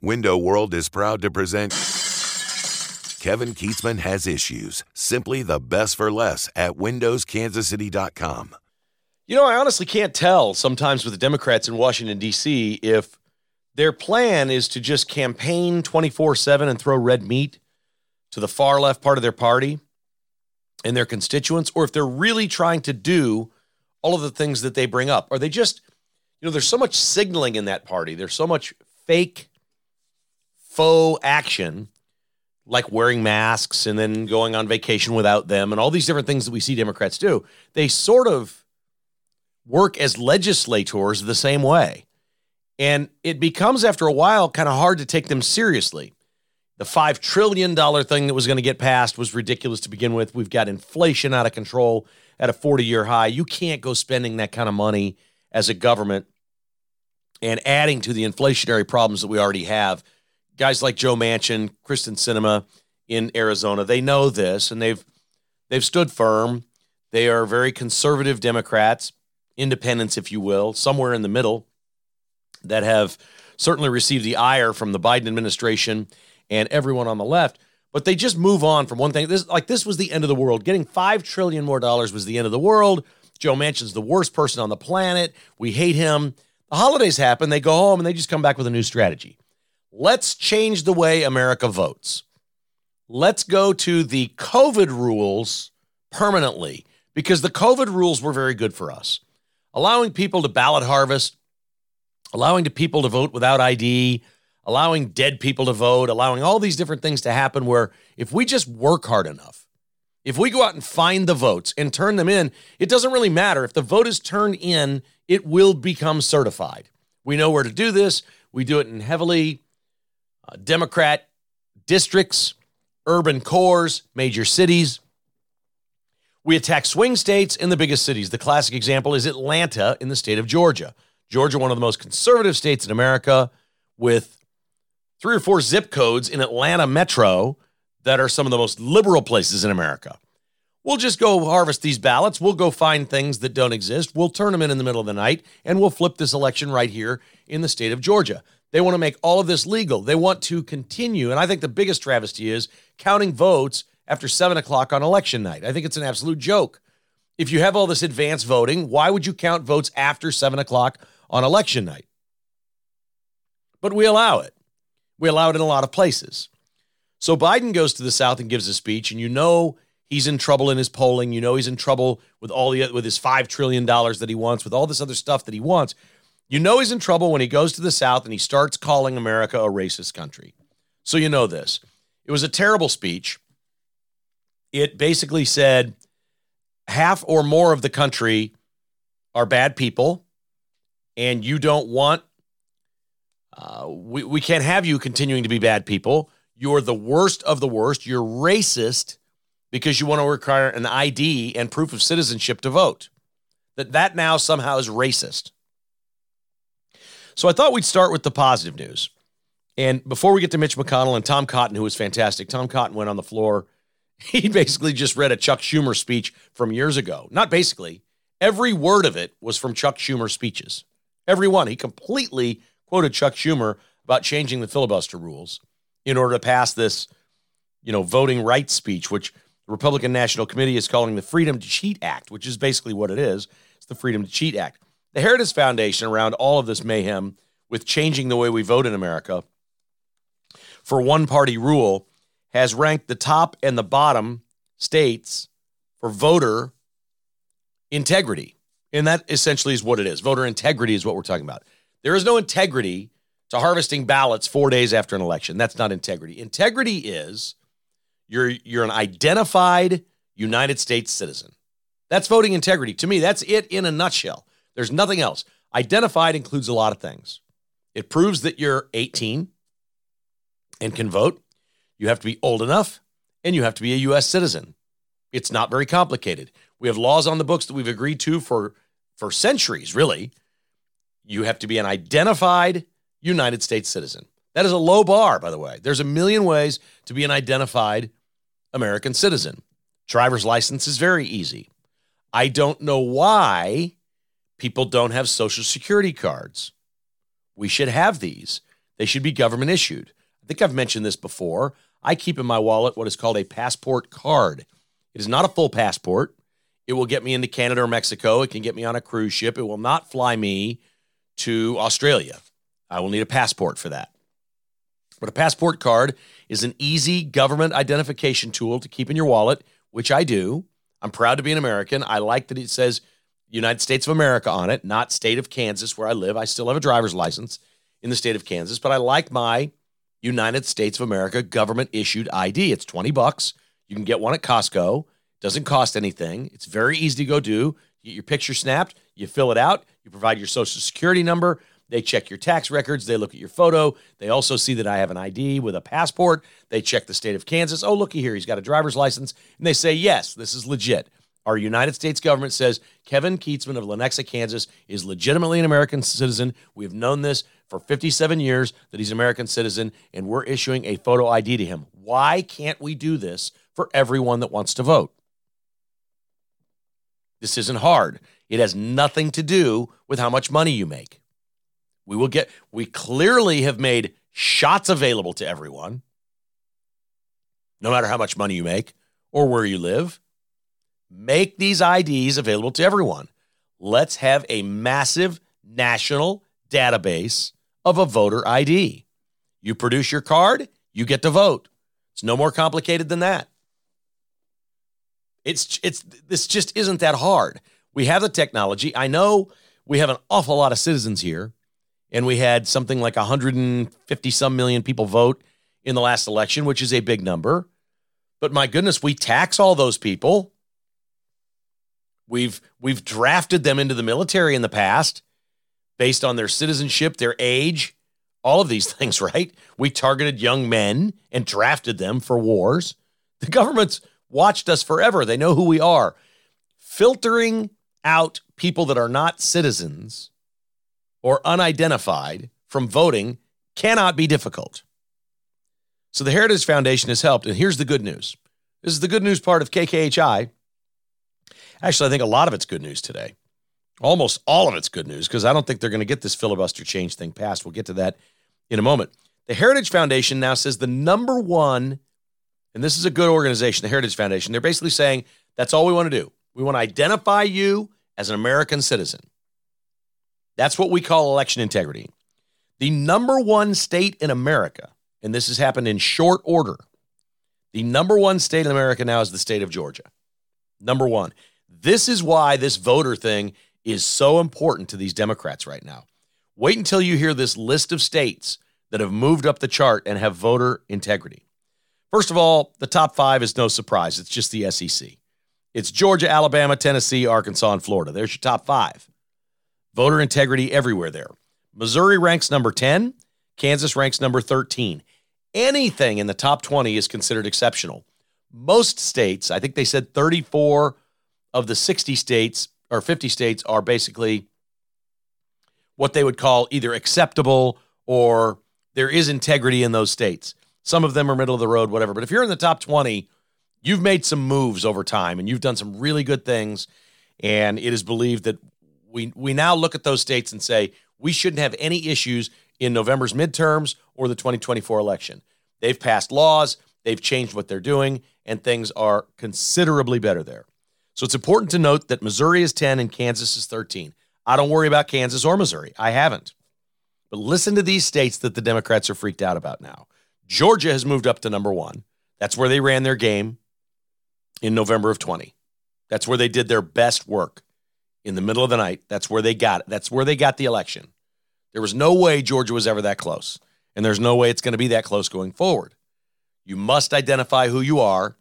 Window World is proud to present Kevin Keatsman Has Issues. Simply the best for less at windowskansascity.com. You know, I honestly can't tell sometimes with the Democrats in Washington, D.C., if their plan is to just campaign 24/7 and throw red meat to the far left part of their party and their constituents, or if they're really trying to do all of the things that they bring up. Are they just, there's so much signaling in that party. There's so much faux action, like wearing masks and then going on vacation without them and all these different things that we see Democrats do. They sort of work as legislators the same way. And it becomes, after a while, kind of hard to take them seriously. The $5 trillion thing that was going to get passed was ridiculous to begin with. We've got inflation out of control at a 40-year high. You can't go spending that kind of money as a government and adding to the inflationary problems that we already have. Guys like Joe Manchin, Kristen Sinema in Arizona, they know this, and they've stood firm. They are very conservative Democrats, independents, if you will, somewhere in the middle, that have certainly received the ire from the Biden administration and everyone on the left. But they just move on from one thing. This was the end of the world. Getting $5 trillion more was the end of the world. Joe Manchin's the worst person on the planet. We hate him. The holidays happen. They go home and they just come back with a new strategy. Let's change the way America votes. Let's go to the COVID rules permanently, because the COVID rules were very good for us. Allowing people to ballot harvest, allowing people to vote without ID, allowing dead people to vote, allowing all these different things to happen, where if we just work hard enough, if we go out and find the votes and turn them in, it doesn't really matter. If the vote is turned in, it will become certified. We know where to do this. We do it in heavily Democrat districts, urban cores, major cities. We attack swing states in the biggest cities. The classic example is Atlanta in the state of Georgia. Georgia, one of the most conservative states in America, with 3 or 4 zip codes in Atlanta metro that are some of the most liberal places in America. We'll just go harvest these ballots. We'll go find things that don't exist. We'll turn them in the middle of the night, and we'll flip this election right here in the state of Georgia. They want to make all of this legal. They want to continue, and I think the biggest travesty is counting votes after 7 o'clock on election night. I think it's an absolute joke. If you have all this advanced voting, why would you count votes after 7 o'clock on election night? But we allow it. We allow it in a lot of places. So Biden goes to the South and gives a speech, and he's in trouble in his polling. He's in trouble with with his $5 trillion that he wants, with all this other stuff that he wants. He's in trouble when he goes to the South and he starts calling America a racist country. So this. It was a terrible speech. It basically said half or more of the country are bad people, and you don't want, we can't have you continuing to be bad people. You're the worst of the worst. You're racist because you want to require an ID and proof of citizenship to vote. That now somehow is racist. So I thought we'd start with the positive news. And before we get to Mitch McConnell and Tom Cotton, who was fantastic, Tom Cotton went on the floor. He basically just read a Chuck Schumer speech from years ago. Not basically. Every word of it was from Chuck Schumer's speeches. Every one. He completely quoted Chuck Schumer about changing the filibuster rules in order to pass this, voting rights speech, which the Republican National Committee is calling the Freedom to Cheat Act, which is basically what it is. It's the Freedom to Cheat Act. The Heritage Foundation, around all of this mayhem with changing the way we vote in America for one-party rule, has ranked the top and the bottom states for voter integrity. And that essentially is what it is. Voter integrity is what we're talking about. There is no integrity to harvesting ballots 4 days after an election. That's not integrity. Integrity is you're an identified United States citizen. That's voting integrity. To me, that's it in a nutshell. There's nothing else. Identified includes a lot of things. It proves that you're 18 and can vote. You have to be old enough, and you have to be a U.S. citizen. It's not very complicated. We have laws on the books that we've agreed to for centuries, really. You have to be an identified United States citizen. That is a low bar, by the way. There's a million ways to be an identified American citizen. Driver's license is very easy. I don't know why people don't have Social Security cards. We should have these. They should be government issued. I think I've mentioned this before. I keep in my wallet what is called a passport card. It is not a full passport. It will get me into Canada or Mexico. It can get me on a cruise ship. It will not fly me to Australia. I will need a passport for that. But a passport card is an easy government identification tool to keep in your wallet, which I do. I'm proud to be an American. I like that it says United States of America on it, not state of Kansas where I live. I still have a driver's license in the state of Kansas, but I like my United States of America government issued ID. It's $20. You can get one at Costco. Doesn't cost anything. It's very easy to go do. You get your picture snapped. You fill it out. You provide your social security number. They check your tax records. They look at your photo. They also see that I have an ID with a passport. They check the state of Kansas. Oh, looky here. He's got a driver's license. And they say, yes, this is legit. Our United States government says Kevin Kietzman of Lenexa, Kansas is legitimately an American citizen. We've known this for 57 years that he's an American citizen, and we're issuing a photo ID to him. Why can't we do this for everyone that wants to vote? This isn't hard. It has nothing to do with how much money you make. We clearly have made shots available to everyone, no matter how much money you make or where you live. Make these IDs available to everyone. Let's have a massive national database of a voter ID. You produce your card, you get to vote. It's no more complicated than that. This just isn't that hard. We have the technology. I know we have an awful lot of citizens here, and we had something like 150 some million people vote in the last election, which is a big number. But my goodness, we tax all those people. We've drafted them into the military in the past based on their citizenship, their age, all of these things, right? We targeted young men and drafted them for wars. The government's watched us forever. They know who we are. Filtering out people that are not citizens or unidentified from voting cannot be difficult. So the Heritage Foundation has helped, and here's the good news. This is the good news part of KKHI. Actually, I think a lot of it's good news today. Almost all of it's good news, because I don't think they're going to get this filibuster change thing passed. We'll get to that in a moment. The Heritage Foundation now says the number one, and this is a good organization, the Heritage Foundation, they're basically saying that's all we want to do. We want to identify you as an American citizen. That's what we call election integrity. The number one state in America, and this has happened in short order, the number one state in America now is the state of Georgia. Number one. This is why this voter thing is so important to these Democrats right now. Wait until you hear this list of states that have moved up the chart and have voter integrity. First of all, the top 5 is no surprise. It's just the SEC. It's Georgia, Alabama, Tennessee, Arkansas, and Florida. There's your top 5. Voter integrity everywhere there. Missouri ranks number 10. Kansas ranks number 13. Anything in the top 20 is considered exceptional. Most states, I think they said 34 of the 60 states or 50 states are basically what they would call either acceptable or there is integrity in those states. Some of them are middle of the road, whatever. But if you're in the top 20, you've made some moves over time and you've done some really good things. And it is believed that we now look at those states and say, we shouldn't have any issues in November's midterms or the 2024 election. They've passed laws, they've changed what they're doing, and things are considerably better there. So it's important to note that Missouri is 10 and Kansas is 13. I don't worry about Kansas or Missouri. I haven't. But listen to these states that the Democrats are freaked out about now. Georgia has moved up to number 1. That's where they ran their game in November of 20. That's where they did their best work in the middle of the night. That's where they got it. That's where they got the election. There was no way Georgia was ever that close. And there's no way it's going to be that close going forward. You must identify who you are.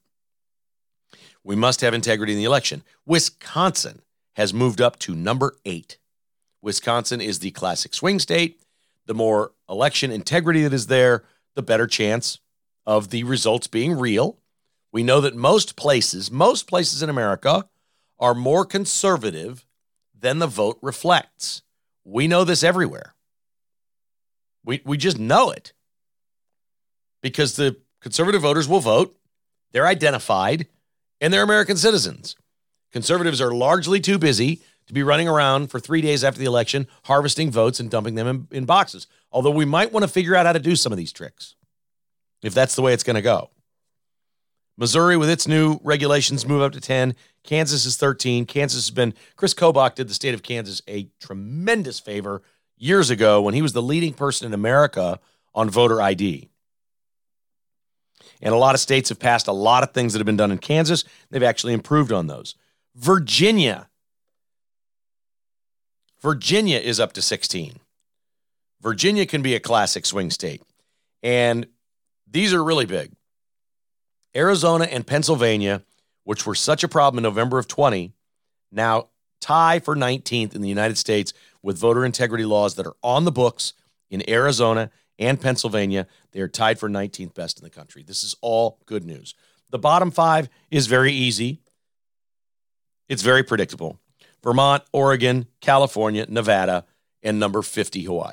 We must have integrity in the election. Wisconsin has moved up to number 8. Wisconsin is the classic swing state. The more election integrity that is there, the better chance of the results being real. We know that most places in America are more conservative than the vote reflects. We know this everywhere. We just know it. Because the conservative voters will vote, they're identified, and they're American citizens. Conservatives are largely too busy to be running around for 3 days after the election, harvesting votes and dumping them in boxes. Although we might want to figure out how to do some of these tricks, if that's the way it's going to go. Missouri, with its new regulations, move up to 10. Kansas is 13. Chris Kobach did the state of Kansas a tremendous favor years ago when he was the leading person in America on voter ID. And a lot of states have passed a lot of things that have been done in Kansas. They've actually improved on those. Virginia is up to 16. Virginia can be a classic swing state. And these are really big. Arizona and Pennsylvania, which were such a problem in November of 20, now tie for 19th in the United States with voter integrity laws that are on the books in Arizona and Pennsylvania. They are tied for 19th best in the country. This is all good news. The bottom 5 is very easy. It's very predictable. Vermont, Oregon, California, Nevada, and number 50, Hawaii.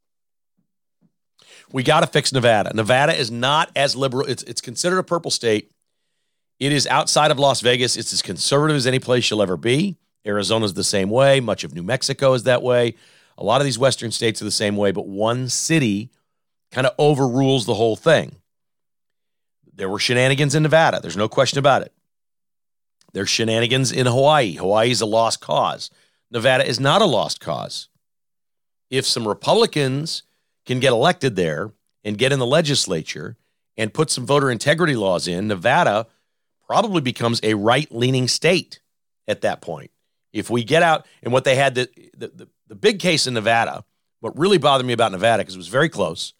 We got to fix Nevada. Nevada is not as liberal. It's considered a purple state. It is outside of Las Vegas. It's as conservative as any place you'll ever be. Arizona's the same way. Much of New Mexico is that way. A lot of these western states are the same way, but one city kind of overrules the whole thing. There were shenanigans in Nevada. There's no question about it. There's shenanigans in Hawaii. Hawaii is a lost cause. Nevada is not a lost cause. If some Republicans can get elected there and get in the legislature and put some voter integrity laws in, Nevada probably becomes a right-leaning state at that point. If we get out, and what they had, the big case in Nevada, what really bothered me about Nevada, because it was very close,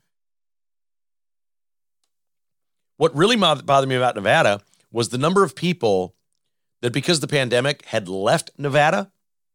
what really bothered me about Nevada was the number of people that, because of the pandemic, had left Nevada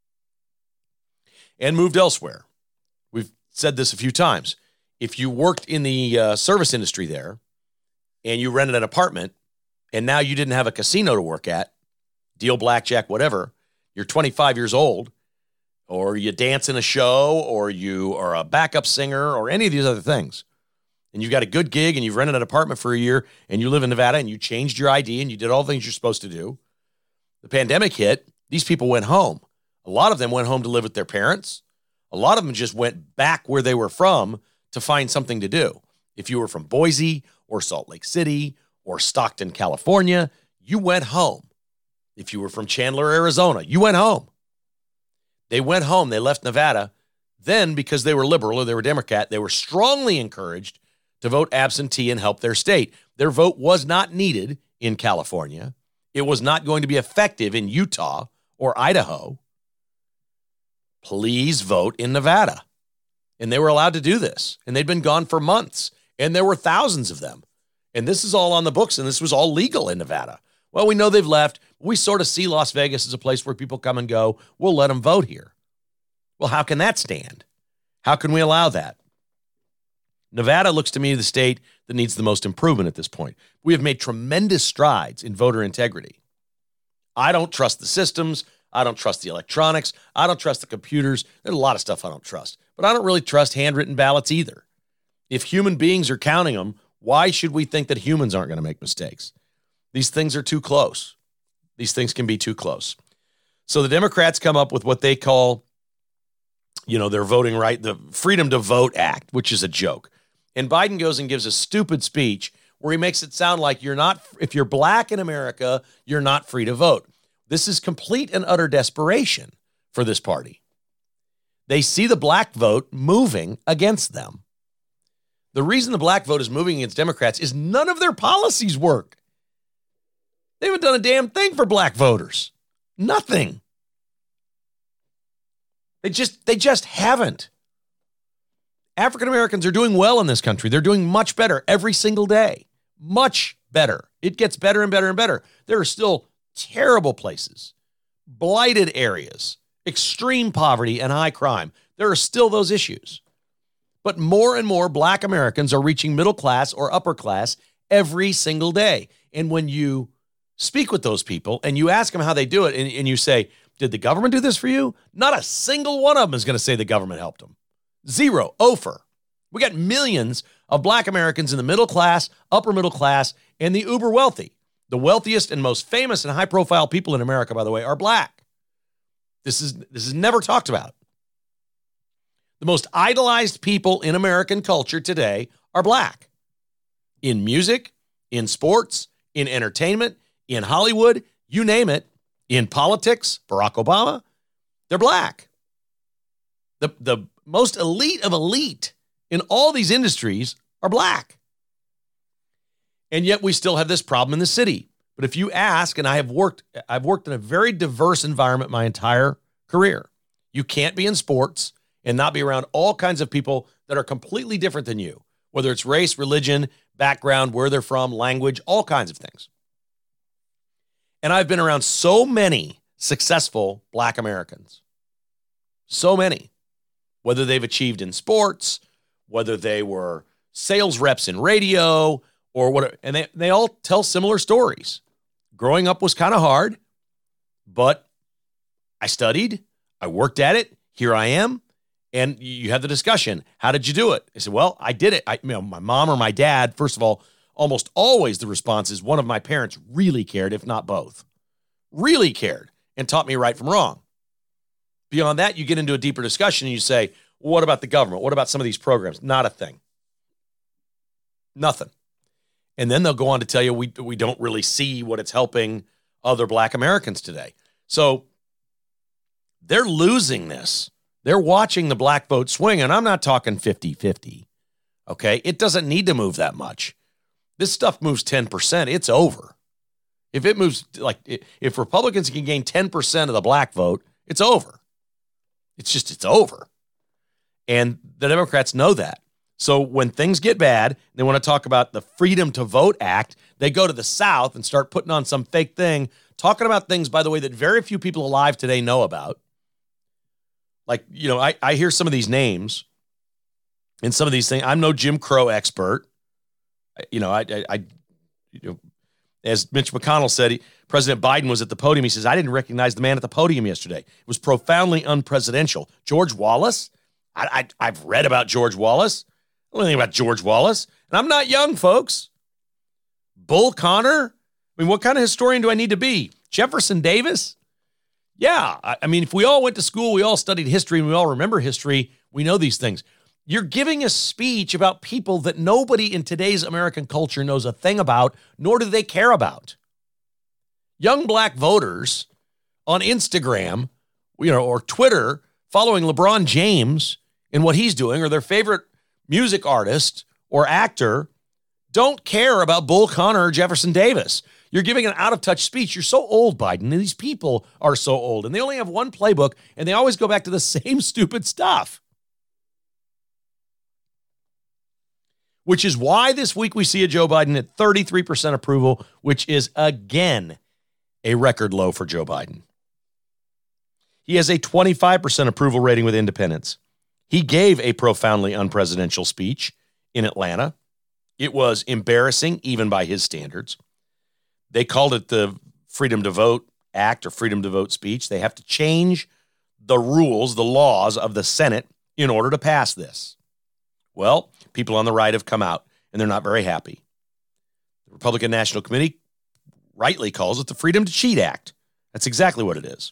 and moved elsewhere. We've said this a few times. If you worked in the service industry there and you rented an apartment and now you didn't have a casino to work at, deal blackjack, whatever, you're 25 years old, or you dance in a show, or you are a backup singer, or any of these other things, and you've got a good gig and you've rented an apartment for a year and you live in Nevada and you changed your ID and you did all the things you're supposed to do, the pandemic hit, these people went home. A lot of them went home to live with their parents. A lot of them just went back where they were from to find something to do. If you were from Boise or Salt Lake City or Stockton, California, you went home. If you were from Chandler, Arizona, you went home. They went home. They left Nevada. Then, because they were liberal or they were Democrat, they were strongly encouraged to vote absentee and help their state. Their vote was not needed in California. It was not going to be effective in Utah or Idaho. Please vote in Nevada. And they were allowed to do this. And they'd been gone for months. And there were thousands of them. And this is all on the books. And this was all legal in Nevada. Well, we know they've left. We sort of see Las Vegas as a place where people come and go. We'll let them vote here. Well, how can that stand? How can we allow that? Nevada looks to me the state that needs the most improvement at this point. We have made tremendous strides in voter integrity. I don't trust the systems. I don't trust the electronics. I don't trust the computers. There's a lot of stuff I don't trust. But I don't really trust handwritten ballots either. If human beings are counting them, why should we think that humans aren't going to make mistakes? These things are too close. These things can be too close. So the Democrats come up with what they call, their voting right, the Freedom to Vote Act, which is a joke. And Biden goes and gives a stupid speech where he makes it sound like if you're black in America, you're not free to vote. This is complete and utter desperation for this party. They see the black vote moving against them. The reason the black vote is moving against Democrats is none of their policies work. They haven't done a damn thing for black voters. Nothing. They just haven't. African Americans are doing well in this country. They're doing much better every single day. Much better. It gets better and better and better. There are still terrible places, blighted areas, extreme poverty, and high crime. There are still those issues. But more and more black Americans are reaching middle class or upper class every single day. And when you speak with those people and you ask them how they do it, and you say, did the government do this for you? Not a single one of them is going to say the government helped them. Zero. Ofer. We got millions of black Americans in the middle class, upper middle class, and the uber wealthy. The wealthiest and most famous and high-profile people in America, by the way, are black. This is never talked about. The most idolized people in American culture today are black. In music, in sports, in entertainment, in Hollywood, you name it, in politics, Barack Obama, they're black. The most elite of elite in all these industries are black. And yet we still have this problem in the city. But if you ask, and I've worked in a very diverse environment my entire career. You can't be in sports and not be around all kinds of people that are completely different than you, whether it's race, religion, background, where they're from, language, all kinds of things. And I've been around so many successful black Americans. So many. Whether they've achieved in sports, whether they were sales reps in radio, or whatever. And they all tell similar stories. Growing up was kind of hard, but I studied, I worked at it, here I am. And you had the discussion. How did you do it? I said, well, I did it. My mom or my dad, first of all, almost always the response is one of my parents really cared, if not both. Really cared and taught me right from wrong. Beyond that, you get into a deeper discussion and you say, well, what about the government? What about some of these programs? Not a thing. Nothing. And then they'll go on to tell you we don't really see what it's helping other black Americans today. So they're losing this. They're watching the black vote swing, and I'm not talking 50-50, okay? It doesn't need to move that much. This stuff moves 10%, it's over. If it moves, if Republicans can gain 10% of the black vote, it's over. It's over. And the Democrats know that. So when things get bad, they want to talk about the Freedom to Vote Act, they go to the South and start putting on some fake thing, talking about things, by the way, that very few people alive today know about. Like, I hear some of these names and some of these things. I'm no Jim Crow expert. As Mitch McConnell said, President Biden was at the podium. He says, I didn't recognize the man at the podium yesterday. It was profoundly unpresidential. George Wallace? I've read about George Wallace. I don't know anything about George Wallace. And I'm not young, folks. Bull Connor? What kind of historian do I need to be? Jefferson Davis? Yeah. If we all went to school, we all studied history, and we all remember history, we know these things. You're giving a speech about people that nobody in today's American culture knows a thing about, nor do they care about. Young black voters on Instagram, or Twitter, following LeBron James and what he's doing, or their favorite music artist or actor, don't care about Bull Connor or Jefferson Davis. You're giving an out-of-touch speech. You're so old, Biden, and these people are so old, and they only have one playbook, and they always go back to the same stupid stuff. Which is why this week we see a Joe Biden at 33% approval, which is, again, a record low for Joe Biden. He has a 25% approval rating with independents. He gave a profoundly unpresidential speech in Atlanta. It was embarrassing, even by his standards. They called it the Freedom to Vote Act or Freedom to Vote speech. They have to change the rules, the laws of the Senate in order to pass this. Well, people on the right have come out, and they're not very happy. The Republican National Committee rightly calls it the Freedom to Cheat Act. That's exactly what it is.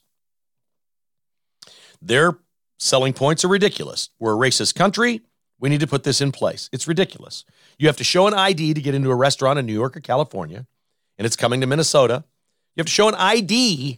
Their selling points are ridiculous. We're a racist country. We need to put this in place. It's ridiculous. You have to show an ID to get into a restaurant in New York or California, and it's coming to Minnesota. You have to show an ID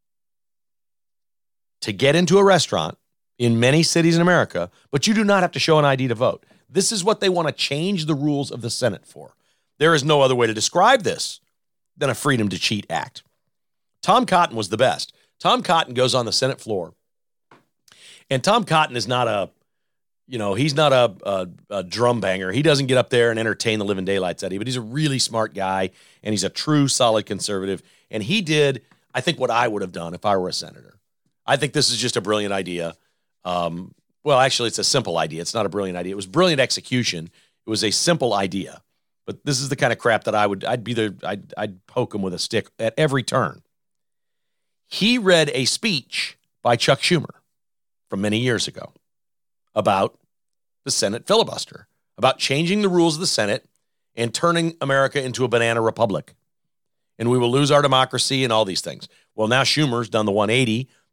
to get into a restaurant in many cities in America, but you do not have to show an ID to vote. This is what they want to change the rules of the Senate for. There is no other way to describe this than a Freedom to Cheat Act. Tom Cotton was the best. Tom Cotton goes on the Senate floor, and Tom Cotton is not he's not a drum banger. He doesn't get up there and entertain the living daylights out of you, but he's a really smart guy, and he's a true, solid conservative. And he did, I think, what I would have done if I were a senator. I think this is just a brilliant idea. Well, actually, it's a simple idea. It's not a brilliant idea. It was brilliant execution. It was a simple idea. But this is the kind of crap that I'd poke him with a stick at every turn. He read a speech by Chuck Schumer from many years ago about the Senate filibuster, about changing the rules of the Senate and turning America into a banana republic. And we will lose our democracy and all these things. Well, now Schumer's done the 180.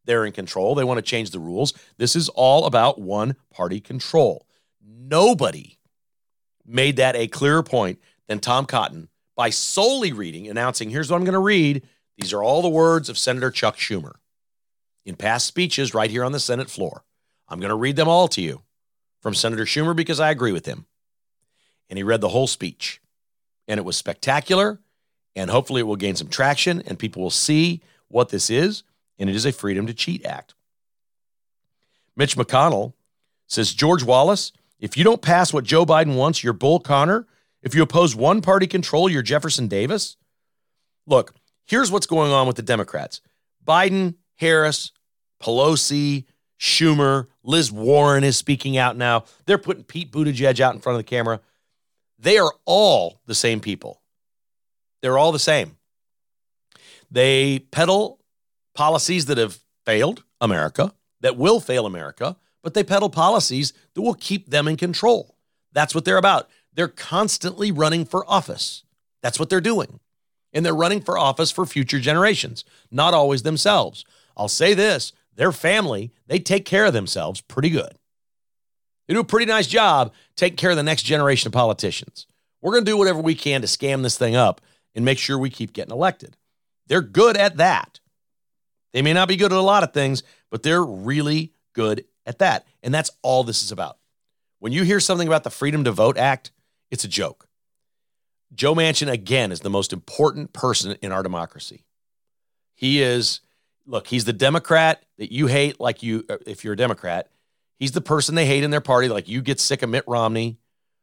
they're in control. They want to change the rules. This is all about one-party control. Nobody made that a clearer point than Tom Cotton by solely announcing, here's what I'm going to read. These are all the words of Senator Chuck Schumer in past speeches right here on the Senate floor. I'm going to read them all to you from Senator Schumer because I agree with him. And he read the whole speech. And it was spectacular. And hopefully it will gain some traction and people will see what this is. And it is a Freedom to Cheat Act. Mitch McConnell says, George Wallace, if you don't pass what Joe Biden wants, you're Bull Connor. If you oppose one-party control, you're Jefferson Davis. Look, here's what's going on with the Democrats. Biden, Harris, Pelosi, Schumer, Liz Warren is speaking out now. They're putting Pete Buttigieg out in front of the camera. They are all the same people. They're all the same. They peddle policies that have failed America, that will fail America, but they peddle policies that will keep them in control. That's what they're about. They're constantly running for office. That's what they're doing. And they're running for office for future generations, not always themselves. I'll say this, their family, they take care of themselves pretty good. They do a pretty nice job taking care of the next generation of politicians. We're going to do whatever we can to scam this thing up and make sure we keep getting elected. They're good at that. They may not be good at a lot of things, but they're really good at that. And that's all this is about. When you hear something about the Freedom to Vote Act, it's a joke. Joe Manchin, again, is the most important person in our democracy. He is, look, he's the Democrat that you hate if you're a Democrat. He's the person they hate in their party, like you get sick of Mitt Romney,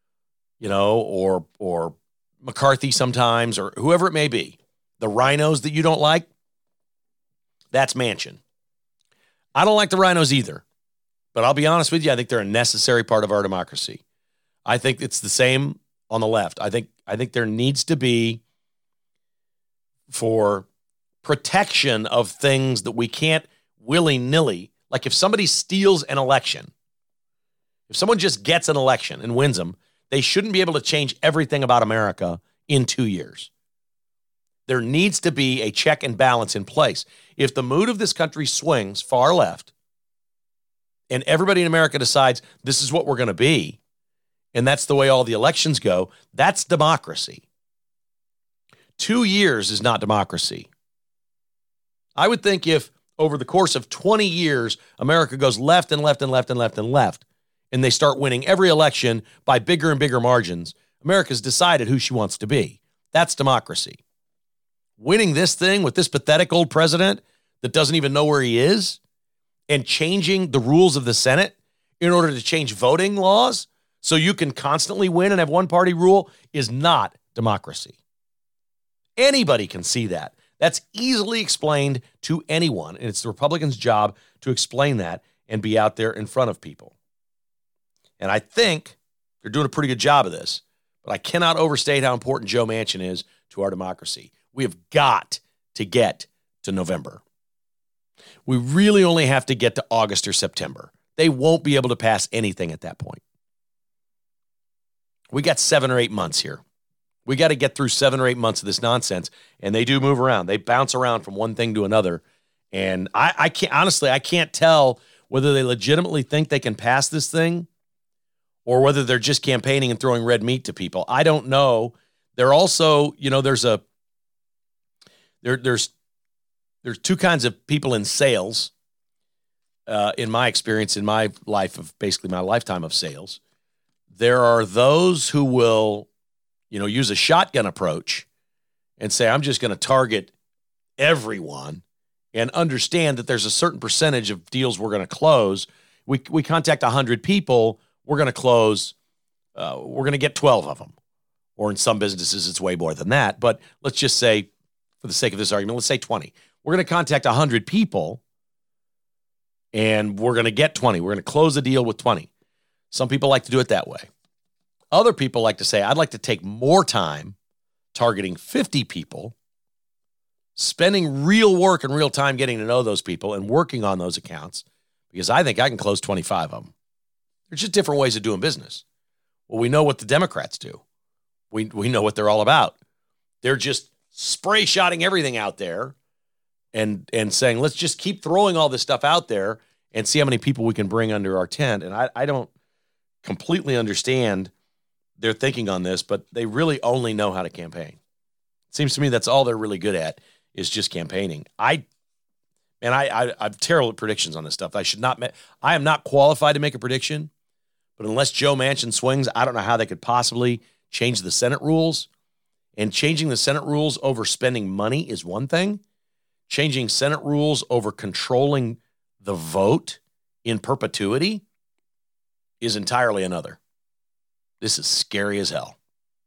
or McCarthy sometimes, or whoever it may be. The rhinos that you don't like, that's Manchin. I don't like the rhinos either, but I'll be honest with you, I think they're a necessary part of our democracy. I think it's the same on the left. I think there needs to be, for protection of things that we can't willy-nilly, like if somebody steals an election, if someone just gets an election and wins them, they shouldn't be able to change everything about America in 2 years. There needs to be a check and balance in place. If the mood of this country swings far left and everybody in America decides this is what we're going to be, and that's the way all the elections go, that's democracy. 2 years is not democracy. I would think if over the course of 20 years, America goes left and left and left and left and left, and they start winning every election by bigger and bigger margins, America's decided who she wants to be. That's democracy. Winning this thing with this pathetic old president that doesn't even know where he is and changing the rules of the Senate in order to change voting laws so you can constantly win and have one-party rule is not democracy. Anybody can see that. That's easily explained to anyone, and it's the Republicans' job to explain that and be out there in front of people. And I think they're doing a pretty good job of this, but I cannot overstate how important Joe Manchin is to our democracy. We have got to get to November. We really only have to get to August or September. They won't be able to pass anything at that point. We got 7 or 8 months here. We got to get through 7 or 8 months of this nonsense, and they do move around. They bounce around from one thing to another, and I can't tell whether they legitimately think they can pass this thing or whether they're just campaigning and throwing red meat to people. I don't know. They're also, there's two kinds of people in sales, in my experience, in my life of basically my lifetime of sales. There are those who will, use a shotgun approach and say, I'm just going to target everyone and understand that there's a certain percentage of deals we're going to close. We contact 100 people, we're going to close, we're going to get 12 of them. Or in some businesses, it's way more than that. But let's just say, for the sake of this argument, let's say 20. We're going to contact 100 people and we're going to get 20. We're going to close a deal with 20. Some people like to do it that way. Other people like to say, I'd like to take more time targeting 50 people, spending real work and real time getting to know those people and working on those accounts because I think I can close 25 of them. There's just different ways of doing business. Well, we know what the Democrats do. We know what they're all about. They're just spray shotting everything out there and saying, let's just keep throwing all this stuff out there and see how many people we can bring under our tent. And I don't completely understand their thinking on this, but they really only know how to campaign. It seems to me that's all they're really good at is just campaigning. I'm terrible at predictions on this stuff. I am not qualified to make a prediction, but unless Joe Manchin swings, I don't know how they could possibly change the Senate rules. And changing the Senate rules over spending money is one thing. Changing Senate rules over controlling the vote in perpetuity is entirely another. This is scary as hell.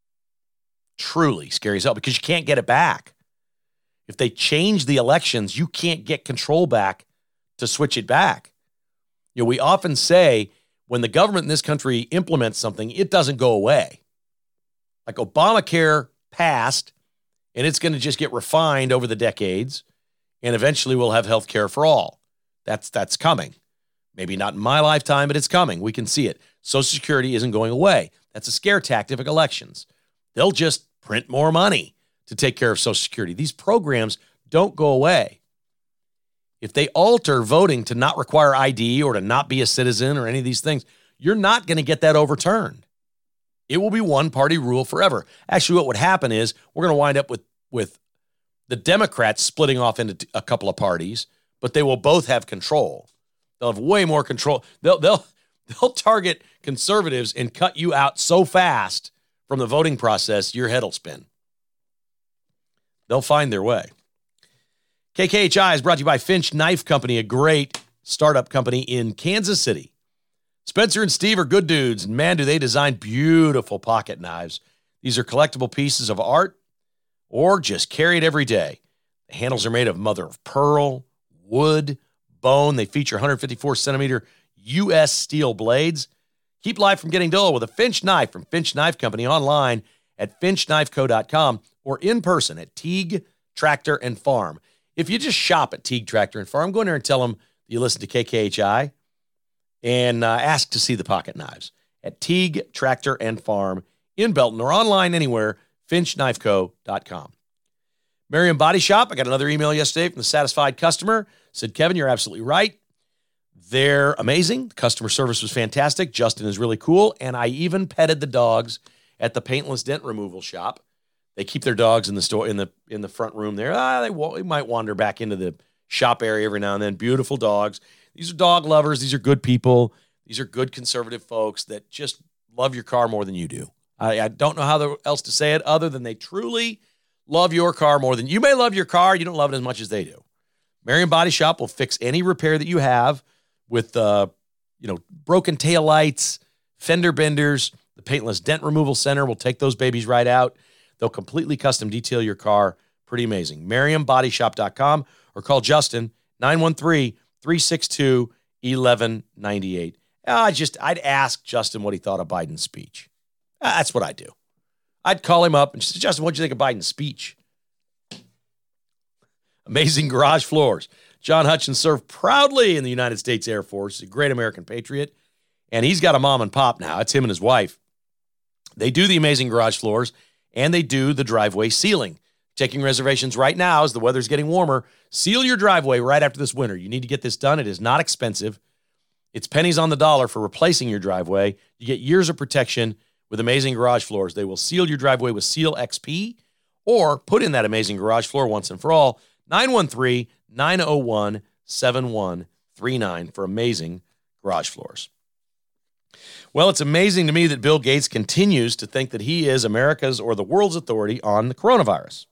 Truly scary as hell, because you can't get it back. If they change the elections, you can't get control back to switch it back. We often say when the government in this country implements something, it doesn't go away. Like Obamacare passed, and it's going to just get refined over the decades, and eventually we'll have health care for all. That's coming. Maybe not in my lifetime, but it's coming. We can see it. Social Security isn't going away. That's a scare tactic of elections. They'll just print more money to take care of Social Security. These programs don't go away. If they alter voting to not require ID or to not be a citizen or any of these things, you're not going to get that overturned. It will be one-party rule forever. Actually, what would happen is we're going to wind up with the Democrats splitting off into a couple of parties, but they will both have control. They'll have way more control. They'll target conservatives and cut you out so fast from the voting process, your head will spin. They'll find their way. KKHI is brought to you by Finch Knife Company, a great startup company in Kansas City. Spencer and Steve are good dudes, and man, do they design beautiful pocket knives. These are collectible pieces of art or just carried every day. The handles are made of mother of pearl, wood, bone. They feature 154-centimeter U.S. steel blades. Keep life from getting dull with a Finch knife from Finch Knife Company online at finchknifeco.com or in person at Teague Tractor and Farm. If you just shop at Teague Tractor and Farm, go in there and tell them you listen to KKHI and ask to see the pocket knives at Teague Tractor and Farm in Belton or online anywhere, finchknifeco.com. Merriam Body Shop, I got another email yesterday from the satisfied customer. Said, Kevin, you're absolutely right. They're amazing. Customer service was fantastic. Justin is really cool. And I even petted the dogs at the paintless dent removal shop. They keep their dogs in the store in the front room there. They might wander back into the shop area every now and then. Beautiful dogs. These are dog lovers. These are good people. These are good conservative folks that just love your car more than you do. I don't know how else to say it other than they truly love your car more than you may love your car. You don't love it as much as they do. Merriam Body Shop will fix any repair that you have with broken taillights, fender benders. The Paintless Dent Removal Center will take those babies right out. They'll completely custom detail your car. Pretty amazing. MerriamBodyShop.com or call Justin, 913-362-1198. I'd ask Justin what he thought of Biden's speech. That's what I do. I'd call him up and say, Justin, what'd you think of Biden's speech? Amazing Garage Floors. John Hutchins served proudly in the United States Air Force, a great American patriot, and he's got a mom and pop now. It's him and his wife. They do the Amazing Garage Floors, and they do the driveway sealing. Taking reservations right now as the weather's getting warmer. Seal your driveway right after this winter. You need to get this done. It is not expensive. It's pennies on the dollar for replacing your driveway. You get years of protection with Amazing Garage Floors. They will seal your driveway with Seal XP or put in that Amazing Garage Floor once and for all. 913-901-7139 for Amazing Garage Floors. Well, it's amazing to me that Bill Gates continues to think that he is America's or the world's authority on the coronavirus.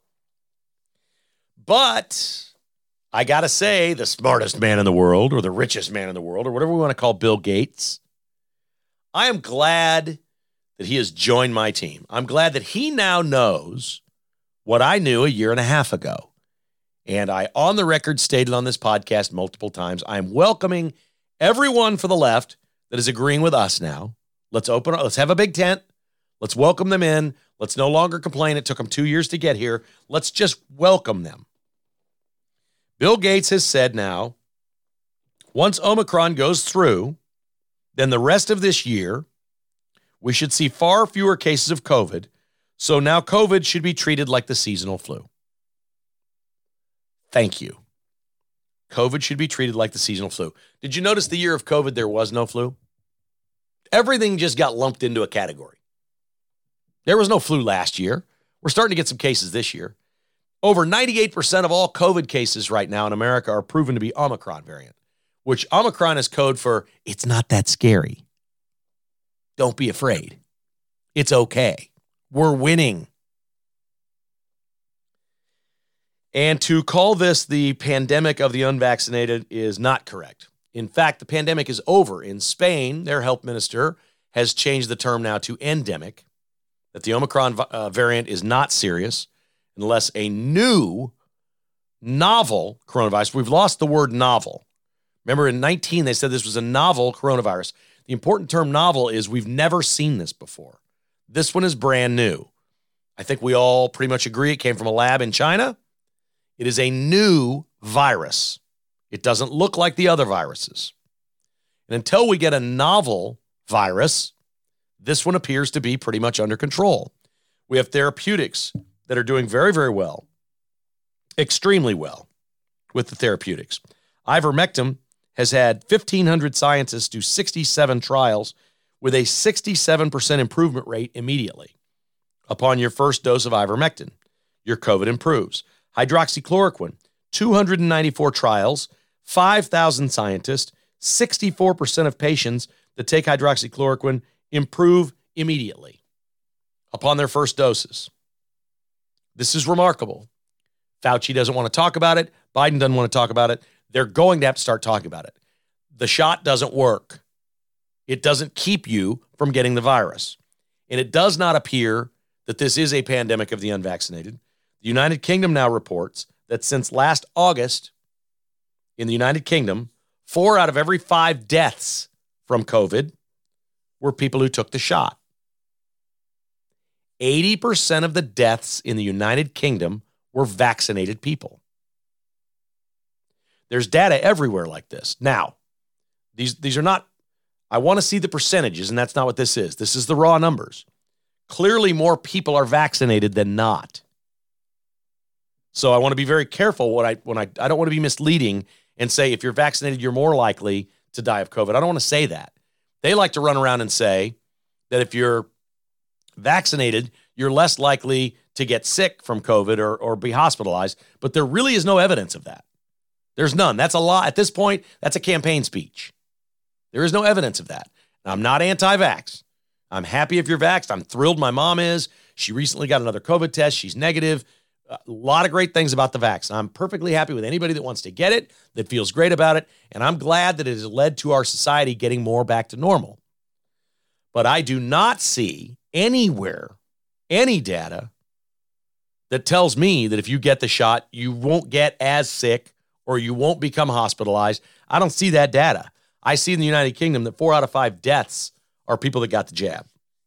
But I got to say, the smartest man in the world or the richest man in the world or whatever we want to call Bill Gates, I am glad that he has joined my team. I'm glad that he now knows what I knew a year and a half ago. And I, on the record, stated on this podcast multiple times, I'm welcoming everyone for the left that is agreeing with us now. Let's have a big tent. Let's welcome them in. Let's no longer complain. It took them 2 years to get here. Let's just welcome them. Bill Gates has said now, once Omicron goes through, then the rest of this year, we should see far fewer cases of COVID. So now COVID should be treated like the seasonal flu. Thank you. COVID should be treated like the seasonal flu. Did you notice the year of COVID, there was no flu? Everything just got lumped into a category. There was no flu last year. We're starting to get some cases this year. Over 98% of all COVID cases right now in America are proven to be Omicron variant, which Omicron is code for it's not that scary. Don't be afraid. It's okay. We're winning. And to call this the pandemic of the unvaccinated is not correct. In fact, the pandemic is over. In Spain, their health minister has changed the term now to endemic, that the Omicron variant is not serious unless a new novel coronavirus, we've lost the word novel. Remember in 19, they said this was a novel coronavirus. The important term novel is we've never seen this before. This one is brand new. I think we all pretty much agree it came from a lab in China. It is a new virus. It doesn't look like the other viruses. And until we get a novel virus, this one appears to be pretty much under control. We have therapeutics that are doing very, very well, extremely well with the therapeutics. Ivermectin has had 1,500 scientists do 67 trials with a 67% improvement rate immediately. Upon your first dose of ivermectin, your COVID improves. Hydroxychloroquine, 294 trials, 5,000 scientists, 64% of patients that take hydroxychloroquine improve immediately upon their first doses. This is remarkable. Fauci doesn't want to talk about it. Biden doesn't want to talk about it. They're going to have to start talking about it. The shot doesn't work. It doesn't keep you from getting the virus. And it does not appear that this is a pandemic of the unvaccinated. The United Kingdom now reports that since last August, in the United Kingdom, 4 out of every 5 deaths from COVID were people who took the shot. 80% of the deaths in the United Kingdom were vaccinated people. There's data everywhere like this. Now, these are not, I want to see the percentages, and that's not what this is. This is the raw numbers. Clearly more people are vaccinated than not. So I want to be very careful when I don't want to be misleading and say if you're vaccinated, you're more likely to die of COVID. I don't want to say that. They like to run around and say that if you're vaccinated, you're less likely to get sick from COVID or be hospitalized, but there really is no evidence of that. There's none. That's a lie. At this point, that's a campaign speech. There is no evidence of that. Now, I'm not anti-vax. I'm happy if you're vaxxed. I'm thrilled my mom is. She recently got another COVID test. She's negative. A lot of great things about the vax. I'm perfectly happy with anybody that wants to get it, that feels great about it, and I'm glad that it has led to our society getting more back to normal. But I do not see anywhere any data that tells me that if you get the shot, you won't get as sick or you won't become hospitalized. I don't see that data. I see in the United Kingdom that 4 out of 5 deaths are people that got the jab.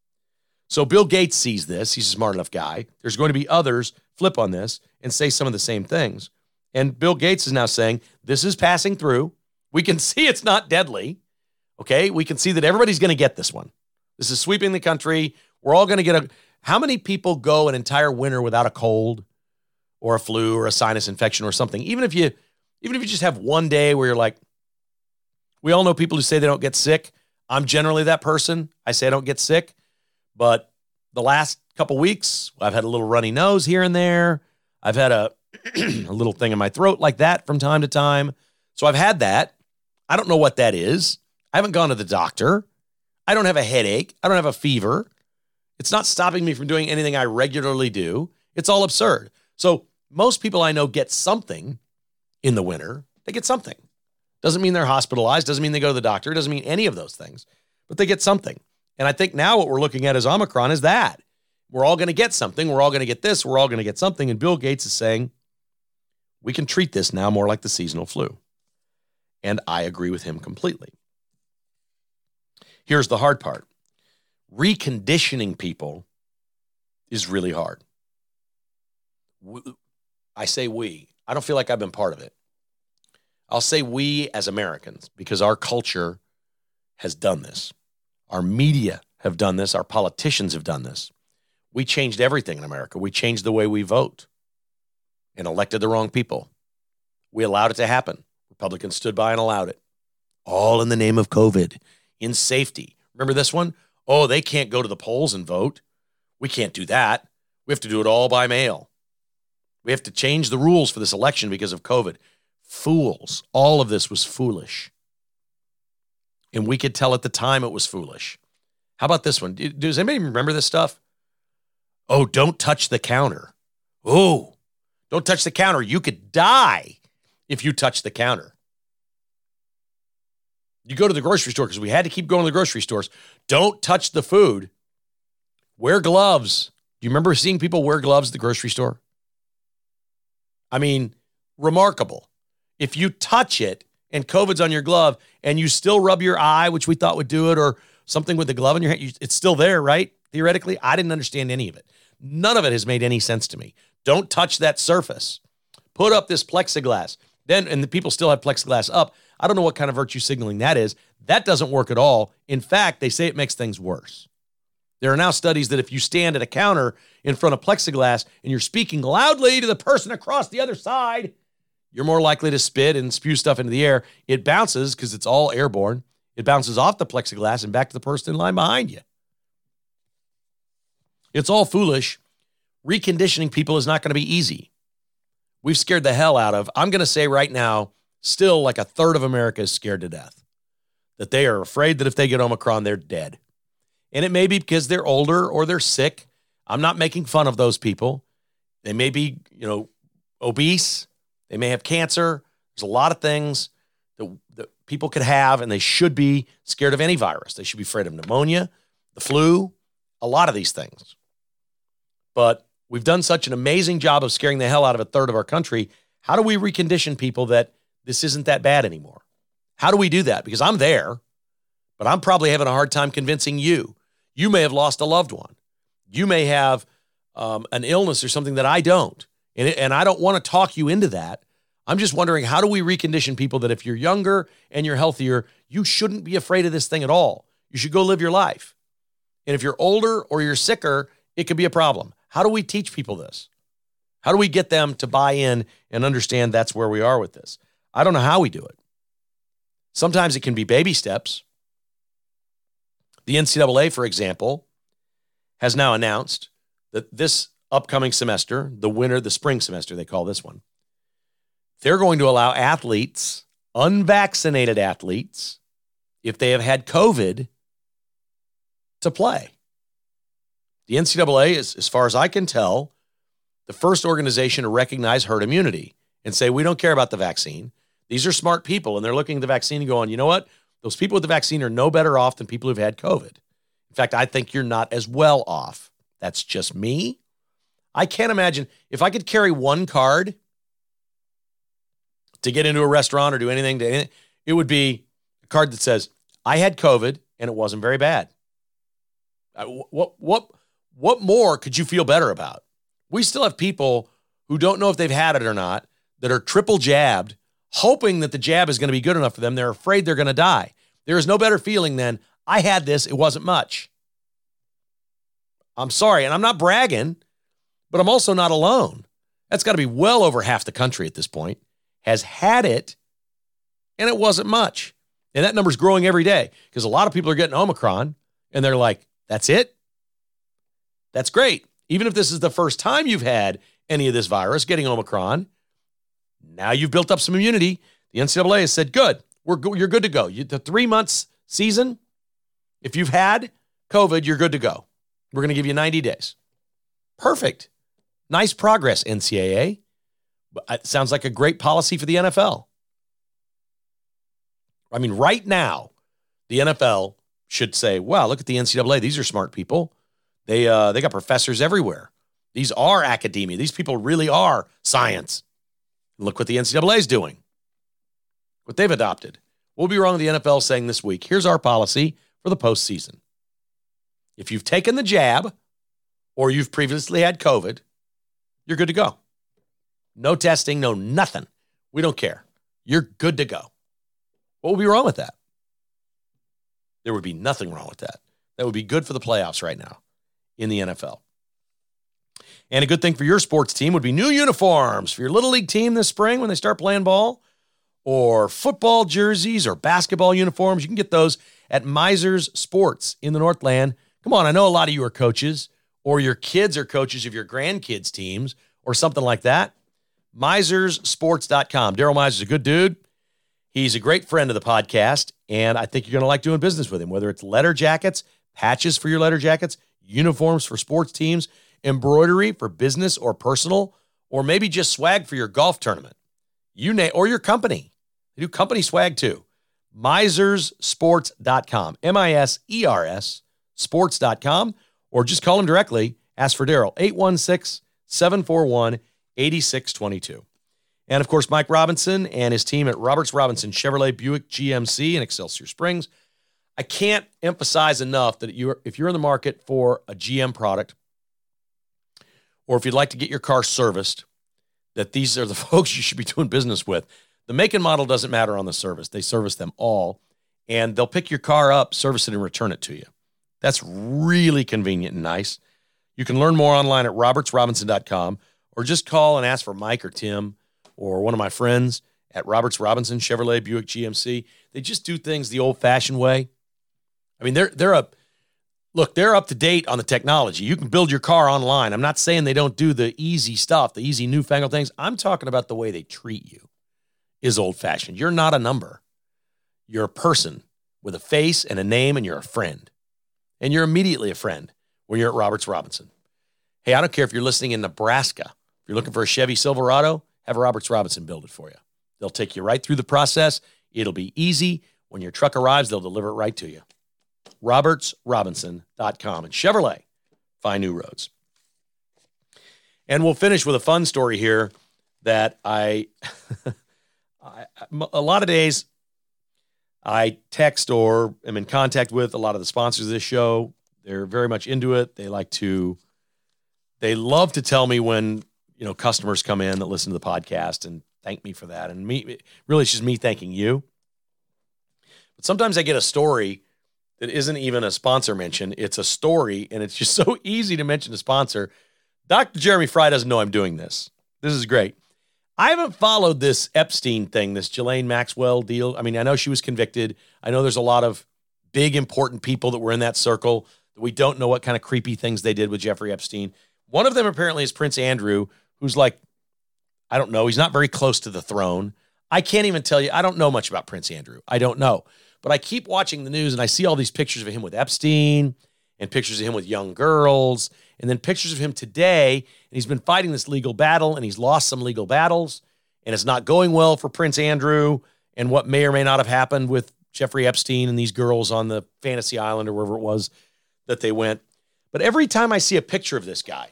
So Bill Gates sees this. He's a smart enough guy. There's going to be others flip on this and say some of the same things. And Bill Gates is now saying, this is passing through. We can see it's not deadly. Okay, we can see that everybody's going to get this one. This is sweeping the country. We're all going to get how many people go an entire winter without a cold or a flu or a sinus infection or something? Even if you just have one day where you're like, we all know people who say they don't get sick. I'm generally that person. I say I don't get sick. But the last couple weeks, I've had a little runny nose here and there. I've had a little thing in my throat like that from time to time. So I've had that. I don't know what that is. I haven't gone to the doctor. I don't have a headache. I don't have a fever. It's not stopping me from doing anything I regularly do. It's all absurd. So most people I know get something in the winter. They get something. Doesn't mean they're hospitalized. Doesn't mean they go to the doctor. Doesn't mean any of those things. But they get something. And I think now what we're looking at as Omicron is that. We're all going to get something. We're all going to get this. We're all going to get something. And Bill Gates is saying, we can treat this now more like the seasonal flu. And I agree with him completely. Here's the hard part. Reconditioning people is really hard. I say we. I don't feel like I've been part of it. I'll say we as Americans because our culture has done this. Our media have done this. Our politicians have done this. We changed everything in America. We changed the way we vote and elected the wrong people. We allowed it to happen. Republicans stood by and allowed it. All in the name of COVID, in safety. Remember this one? Oh, they can't go to the polls and vote. We can't do that. We have to do it all by mail. We have to change the rules for this election because of COVID. Fools. All of this was foolish. And we could tell at the time it was foolish. How about this one? Does anybody remember this stuff? Oh, don't touch the counter. Oh, don't touch the counter. You could die if you touch the counter. You go to the grocery store because we had to keep going to the grocery stores. Don't touch the food. Wear gloves. Do you remember seeing people wear gloves at the grocery store? I mean, remarkable. If you touch it and COVID's on your glove and you still rub your eye, which we thought would do it, or something with the glove in your hand, it's still there, right? Theoretically, I didn't understand any of it. None of it has made any sense to me. Don't touch that surface. Put up this plexiglass. And the people still have plexiglass up. I don't know what kind of virtue signaling that is. That doesn't work at all. In fact, they say it makes things worse. There are now studies that if you stand at a counter in front of plexiglass and you're speaking loudly to the person across the other side, you're more likely to spit and spew stuff into the air. It bounces because it's all airborne. It bounces off the plexiglass and back to the person in line behind you. It's all foolish. Reconditioning people is not going to be easy. We've scared the hell out of, I'm going to say right now, still like a third of America is scared to death. That they are afraid that if they get Omicron, they're dead. And it may be because they're older or they're sick. I'm not making fun of those people. They may be, obese. They may have cancer. There's a lot of things that people could have, and they should be scared of any virus. They should be afraid of pneumonia, the flu, a lot of these things. But we've done such an amazing job of scaring the hell out of a third of our country. How do we recondition people that this isn't that bad anymore? How do we do that? Because I'm there, but I'm probably having a hard time convincing you. You may have lost a loved one. You may have an illness or something that I don't. And I don't want to talk you into that. I'm just wondering, how do we recondition people that if you're younger and you're healthier, you shouldn't be afraid of this thing at all. You should go live your life. And if you're older or you're sicker, it could be a problem. How do we teach people this? How do we get them to buy in and understand that's where we are with this? I don't know how we do it. Sometimes it can be baby steps. The NCAA, for example, has now announced that this upcoming semester, the spring semester, they call this one, they're going to allow athletes, unvaccinated athletes, if they have had COVID, to play. The NCAA is, as far as I can tell, the first organization to recognize herd immunity and say, we don't care about the vaccine. These are smart people, and they're looking at the vaccine and going, you know what? Those people with the vaccine are no better off than people who've had COVID. In fact, I think you're not as well off. That's just me. I can't imagine if I could carry one card to get into a restaurant or do anything, it would be a card that says, I had COVID and it wasn't very bad. What more could you feel better about? We still have people who don't know if they've had it or not that are triple jabbed, hoping that the jab is going to be good enough for them. They're afraid they're going to die. There is no better feeling than, I had this, it wasn't much. I'm sorry, and I'm not bragging, but I'm also not alone. That's got to be well over half the country at this point has had it, and it wasn't much. And that number's growing every day because a lot of people are getting Omicron, and they're like, that's it? That's great. Even if this is the first time you've had any of this virus, getting Omicron, now you've built up some immunity. The NCAA has said, good, you're good to go. The 3 months season, if you've had COVID, you're good to go. We're going to give you 90 days. Perfect. Nice progress, NCAA. It sounds like a great policy for the NFL. I mean, right now, the NFL should say, wow, look at the NCAA. These are smart people. They got professors everywhere. These are academia. These people really are science. Look what the NCAA is doing, what they've adopted. We'll be wrong with the NFL saying this week, here's our policy for the postseason. If you've taken the jab or you've previously had COVID, you're good to go. No testing, no nothing. We don't care. You're good to go. What would be wrong with that? There would be nothing wrong with that. That would be good for the playoffs right now in the NFL. And a good thing for your sports team would be new uniforms for your Little League team this spring when they start playing ball, or football jerseys or basketball uniforms, you can get those at Misers Sports in the Northland. Come on, I know a lot of you are coaches, or your kids are coaches of your grandkids' teams or something like that. MisersSports.com. Daryl Misers is a good dude. He's a great friend of the podcast, and I think you're going to like doing business with him, whether it's letter jackets, patches for your letter jackets, uniforms for sports teams, embroidery for business or personal, or maybe just swag for your golf tournament. Or your company. They do company swag too. MisersSports.com. MISERS sports.com, or just call him directly. Ask for Daryl, 816-741-8622. And, of course, Mike Robinson and his team at Roberts Robinson Chevrolet Buick GMC in Excelsior Springs. I can't emphasize enough that if you're in the market for a GM product, or if you'd like to get your car serviced, that these are the folks you should be doing business with. The make and model doesn't matter on the service. They service them all, and they'll pick your car up, service it, and return it to you. That's really convenient and nice. You can learn more online at robertsrobinson.com, or just call and ask for Mike or Tim or one of my friends at Roberts Robinson Chevrolet Buick GMC. They just do things the old-fashioned way. I mean, they're up to date on the technology. You can build your car online. I'm not saying they don't do the easy stuff, the easy newfangled things. I'm talking about the way they treat you is old-fashioned. You're not a number. You're a person with a face and a name, and you're a friend. And you're immediately a friend when you're at Roberts Robinson. Hey, I don't care if you're listening in Nebraska. If you're looking for a Chevy Silverado, have Roberts Robinson build it for you. They'll take you right through the process. It'll be easy. When your truck arrives, they'll deliver it right to you. robertsrobinson.com. And Chevrolet, find new roads. And we'll finish with a fun story here that a lot of days I text or am in contact with a lot of the sponsors of this show. They're very much into it. They love to tell me when, customers come in that listen to the podcast and thank me for that. And really it's just me thanking you. But sometimes I get a story that isn't even a sponsor mention. It's a story, and it's just so easy to mention a sponsor. Dr. Jeremy Fry doesn't know I'm doing this. This is great. I haven't followed this Epstein thing, this Ghislaine Maxwell deal. I mean, I know she was convicted. I know there's a lot of big, important people that were in that circle that we don't know what kind of creepy things they did with Jeffrey Epstein. One of them apparently is Prince Andrew, who's like, I don't know, he's not very close to the throne. I can't even tell you, I don't know much about Prince Andrew. I don't know. But I keep watching the news, and I see all these pictures of him with Epstein and pictures of him with young girls, and then pictures of him today, and he's been fighting this legal battle, and he's lost some legal battles, and it's not going well for Prince Andrew and what may or may not have happened with Jeffrey Epstein and these girls on the Fantasy Island or wherever it was that they went. But every time I see a picture of this guy,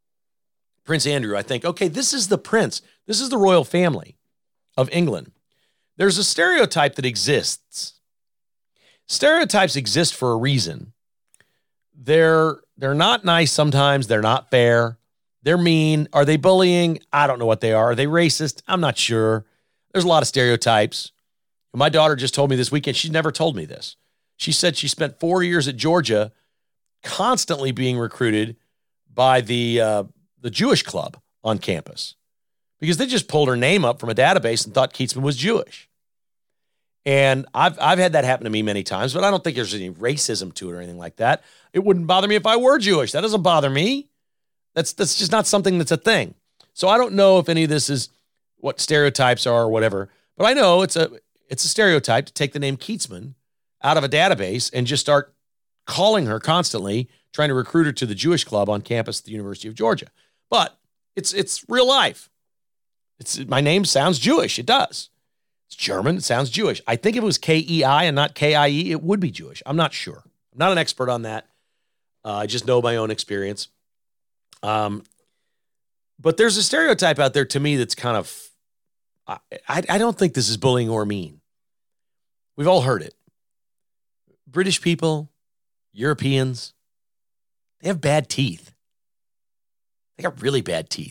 Prince Andrew, I think, okay, this is the prince. This is the royal family of England. There's a stereotype that exists. Stereotypes exist for a reason. They're not nice sometimes. They're not fair. They're mean. Are they bullying? I don't know what they are. Are they racist? I'm not sure. There's a lot of stereotypes. My daughter just told me this weekend, she's never told me this. She said she spent 4 years at Georgia constantly being recruited by the Jewish club on campus because they just pulled her name up from a database and thought Keatsman was Jewish. And I've had that happen to me many times, but I don't think there's any racism to it or anything like that. It wouldn't bother me if I were Jewish. That doesn't bother me. That's just not something that's a thing. So I don't know if any of this is what stereotypes are or whatever, but I know it's a stereotype to take the name Keatsman out of a database and just start calling her constantly, trying to recruit her to the Jewish club on campus at the University of Georgia. But it's real life. My name sounds Jewish. It does. It's German. It sounds Jewish. I think if it was K-E-I and not K-I-E, it would be Jewish. I'm not sure. I'm not an expert on that. I just know my own experience. But there's a stereotype out there to me that's kind of, I don't think this is bullying or mean. We've all heard it. British people, Europeans, they have bad teeth. They got really bad teeth.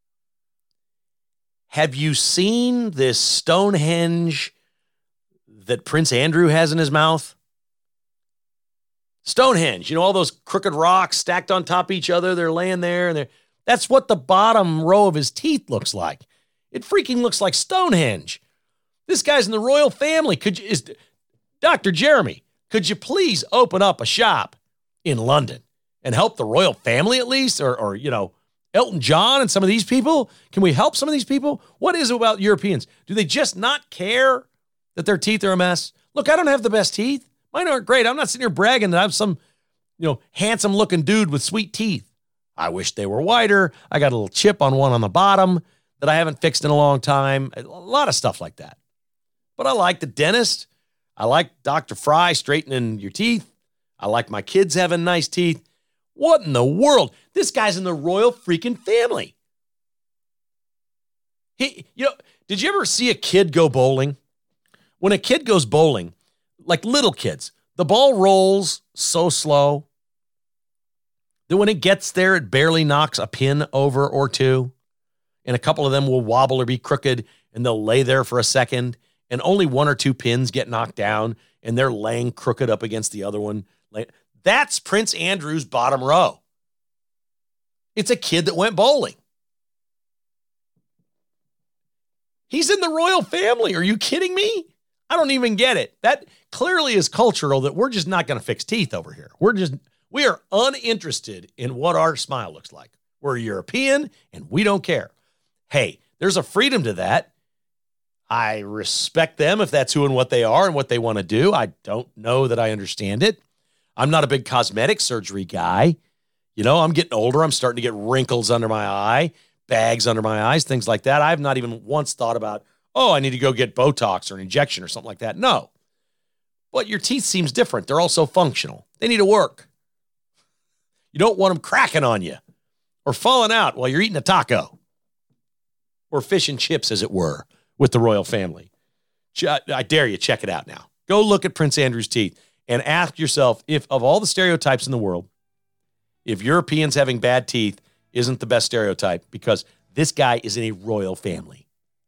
Have you seen this Stonehenge that Prince Andrew has in his mouth? Stonehenge, all those crooked rocks stacked on top of each other. They're laying there, and that's what the bottom row of his teeth looks like. It freaking looks like Stonehenge. This guy's in the royal family. Dr. Jeremy, could you please open up a shop in London and help the royal family at least? Or Elton John and some of these people? Can we help some of these people? What is it about Europeans? Do they just not care that their teeth are a mess? Look, I don't have the best teeth. Mine aren't great. I'm not sitting here bragging that I'm some, handsome looking dude with sweet teeth. I wish they were whiter. I got a little chip on one on the bottom that I haven't fixed in a long time. A lot of stuff like that. But I like the dentist. I like Dr. Fry straightening your teeth. I like my kids having nice teeth. What in the world? This guy's in the royal freaking family. Did you ever see a kid go bowling? When a kid goes bowling, like little kids, the ball rolls so slow that when it gets there, it barely knocks a pin over or two. And a couple of them will wobble or be crooked, and they'll lay there for a second, and only one or two pins get knocked down, and they're laying crooked up against the other one. That's Prince Andrew's bottom row. It's a kid that went bowling. He's in the royal family. Are you kidding me? I don't even get it. That clearly is cultural that we're just not going to fix teeth over here. We are uninterested in what our smile looks like. We're European and we don't care. Hey, there's a freedom to that. I respect them if that's who and what they are and what they want to do. I don't know that I understand it. I'm not a big cosmetic surgery guy. I'm getting older. I'm starting to get wrinkles under my eye, bags under my eyes, things like that. I've not even once thought about, I need to go get Botox or an injection or something like that. No. But your teeth seems different. They're also functional. They need to work. You don't want them cracking on you or falling out while you're eating a taco or fish and chips, as it were, with the royal family. I dare you, check it out now. Go look at Prince Andrew's teeth and ask yourself if, of all the stereotypes in the world, if Europeans having bad teeth isn't the best stereotype, because this guy is in a royal family.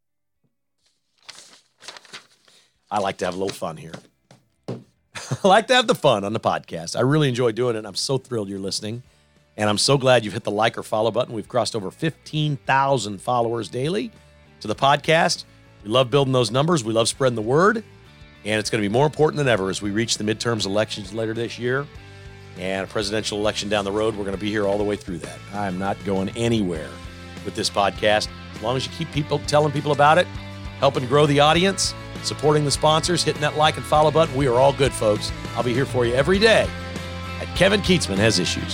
I like to have a little fun here. I like to have the fun on the podcast. I really enjoy doing it. I'm so thrilled you're listening. And I'm so glad you've hit the like or follow button. We've crossed over 15,000 followers daily to the podcast. We love building those numbers. We love spreading the word. And it's going to be more important than ever as we reach the midterms elections later this year and a presidential election down the road. We're going to be here all the way through that. I'm not going anywhere with this podcast. As long as you keep telling people about it, helping grow the audience, supporting the sponsors, hitting that like and follow button, we are all good, folks. I'll be here for you every day at Kevin Kietzman Has Issues.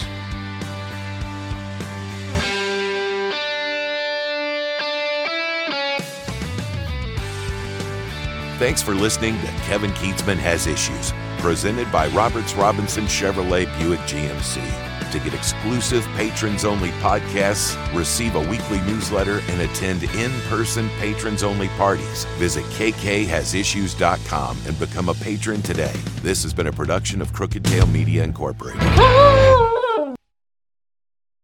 Thanks for listening to Kevin Kietzman Has Issues, presented by Roberts Robinson Chevrolet Buick GMC. To get exclusive patrons-only podcasts, receive a weekly newsletter, and attend in-person patrons-only parties, visit kkhasissues.com and become a patron today. This has been a production of Crooked Tail Media Incorporated.